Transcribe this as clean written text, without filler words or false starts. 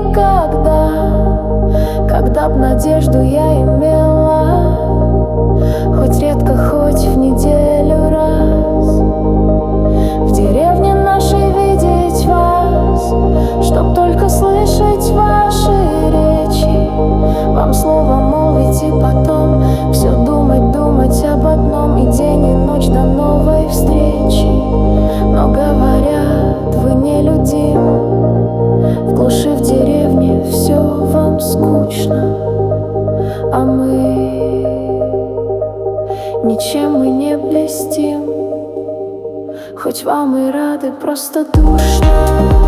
никогда. Когда б надежду я имела, хоть редко, хоть в неделю раз, в деревне нашей видеть вас, чтоб только слышать ваши речи, вам слово молвить и потом все думать, думать об одном, и день, и ночь до новой встречи. Но говорят, вы нелюдим, в глуши, в деревне все вам скучно, а ничем мы не блестим, хоть вам и рады, просто душно.